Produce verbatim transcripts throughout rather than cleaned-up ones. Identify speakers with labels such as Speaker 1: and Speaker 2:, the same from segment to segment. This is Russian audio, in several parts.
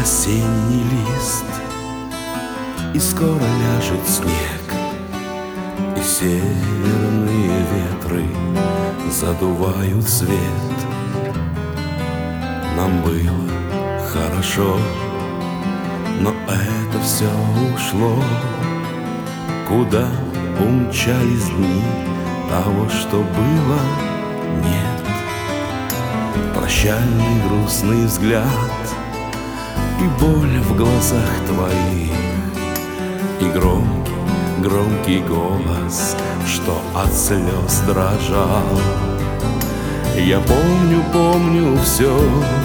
Speaker 1: осенний лист, и скоро ляжет снег, и северные ветры задувают свет. Нам было хорошо, но это все ушло. Куда умчались дни, того, что было, нет. Прощальный грустный взгляд и боль в глазах твоих, и громкий, громкий голос, что от слез дрожал. Я помню, помню все,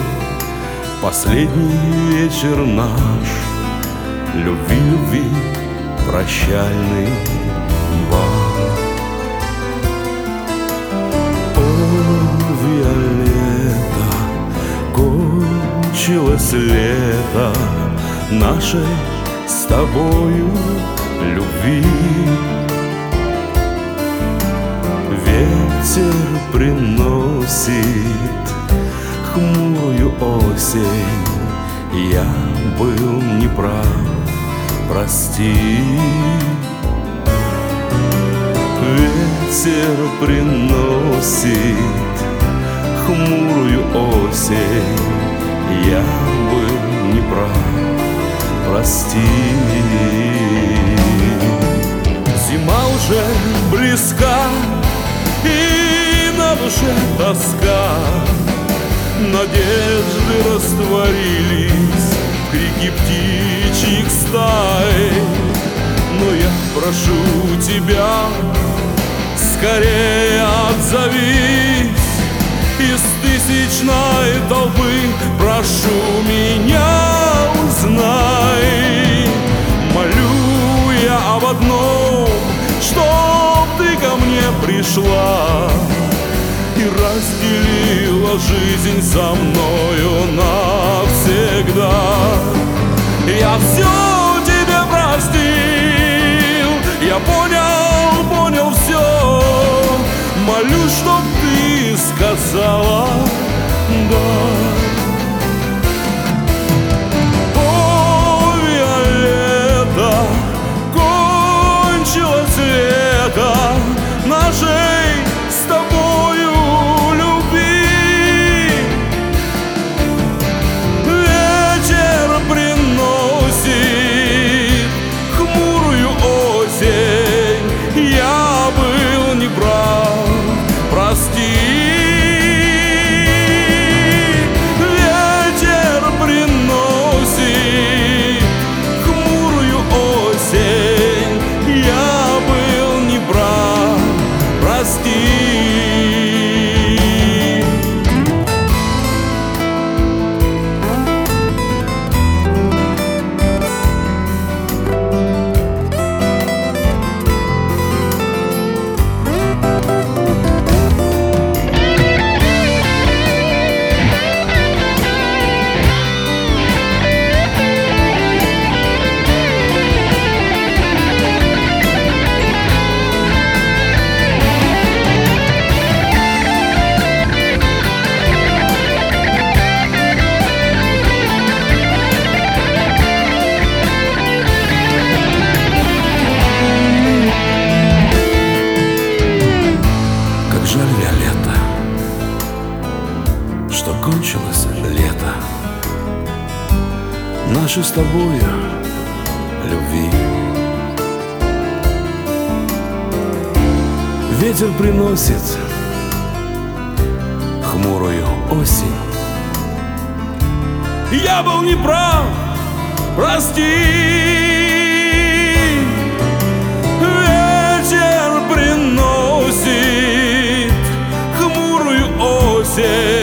Speaker 1: последний вечер наш, любви, любви, прощальный бал. О, Виолетта, кончилось лето нашей с тобою любви. Ветер приносит хмурую осень, я был неправ, прости. Ветер приносит хмурую осень, я был неправ, прости. Зима уже близка, и на душе тоска, надежды растворились в крике птичьих стай. Но я прошу тебя, скорее отзовись из тысячной толпы, прошу меня, узнай. Молю я об одном, чтоб ты ко мне пришла и разделила жизнь со мною навсегда. Я все тебе простил, я понял, понял все. Молюсь, чтоб ты сказала да. О, Виолетта, кончилось лето нашей с тобою любви. Ветер приносит хмурую осень, я был неправ, прости. Ветер приносит хмурую осень, я был неправ, прости. Жаль, Виолетта, что кончилось лето нашей с тобою любви. Ветер приносит хмурую осень, я был неправ, прости. Ветер приносит хмурую осень,